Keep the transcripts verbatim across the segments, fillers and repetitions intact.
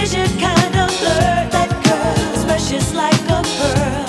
vision kind of blur. That girl's precious like a pearl.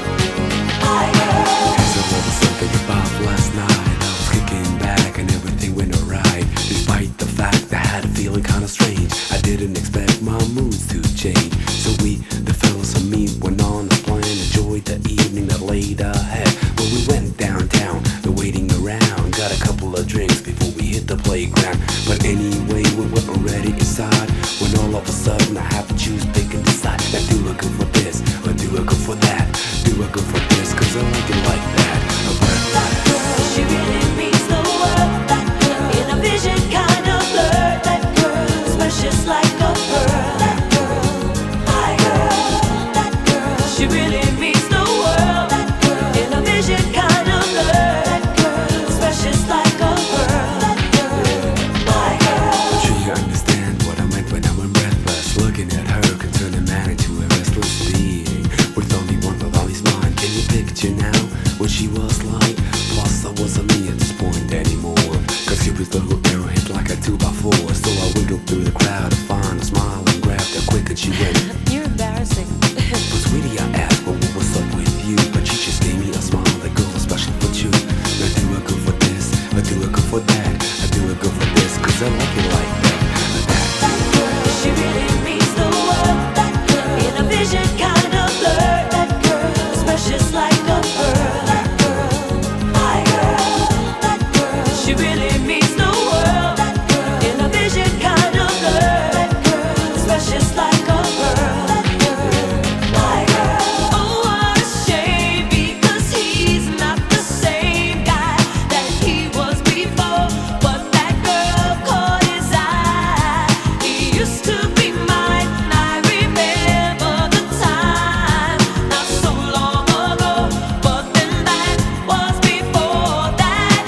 My girl. As I was thinking about last night, I was kicking back and everything went alright. Despite the fact I had a feeling kinda strange, I didn't expect my moods to change. So we, the fellas and me, went on a plan, enjoyed the evening that laid ahead. When we went downtown, the waiting around, got a couple of drinks before we hit the playground. But anyway, we were already inside, when all of a sudden I have to choose, pick and decide. Now do I go for this, or do I go for that? Do I go for this, cause I like it like that? A breath That girl, she really means the world. That girl, in a vision kind of blur. That girl's precious like a pearl. That girl, my girl. That girl, she really means the world. That girl, in a vision kind of blur. That girl's precious like a pearl. That girl, my girl. I'm sure you understand what I meant when I went breathless. Looking at her can turn a man into a restless being, with only one thought on his mind. Can you picture now what she was like? Plus I wasn't me at this point anymore, cause she was the little arrow hit like a two by four. So I wiggled through the crowd to find a smile and grabbed her quick and she went, You're embarrassing. but sweetie, I asked, well, what was up with you? But she just gave me a smile, that girl was special for you. Now do I go for this, or do I go for that? I do I go for this, cause I like it like that. That girl, she really means the world. That girl, in a vision kind of blur. That girl's precious like a pearl. That girl, my girl. That girl, she really means the world. That girl, in a vision kind of blur. That girl's precious like a pearl. That girl, my girl. Oh, what a shame, because he's not the same guy that he was before. But that girl caught his eye. He used to be mine. I remember the time, not so long ago. But then that was before that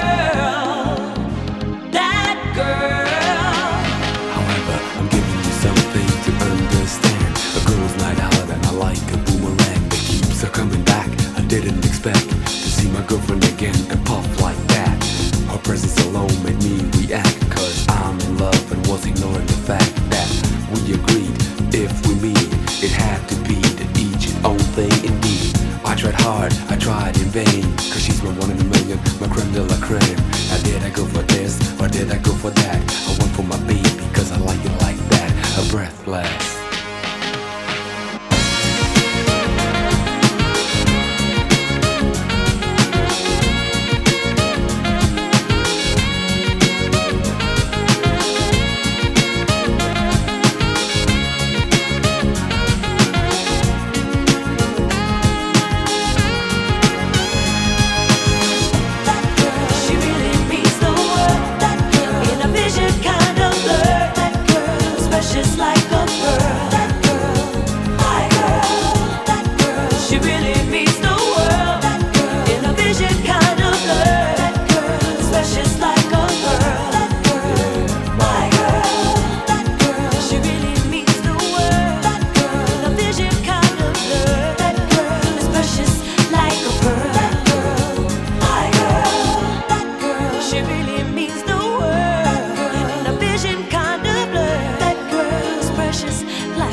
girl. That girl. However, I'm giving you something to understand. A girl's night out and I like a boomerang that keeps her coming back. I didn't expect to see my girlfriend again and puff like that. Her presence alone made me react, cause I'm in love and was ignoring the fact that we agreed if we meet, it had to be the each and own thing indeed. I tried hard, I tried in vain, cause she's my one in a million, my creme de la creme. Now did I go for this, or did I go for that? I went for my baby, cause I like it like that. A breathless. That girl, she really means the world. That girl, in a vision kind of blur. That girl's precious like a pearl. That girl, my girl. That girl, she really means the world. That girl, in a vision kind of blur. That girl's precious like a pearl. That girl, my girl. That girl, she really means the world. That girl, in a vision kind of blur. That girl is precious like a pearl. That girl, my girl. That girl, she really means the world. In a vision kind of blur. That girl's precious like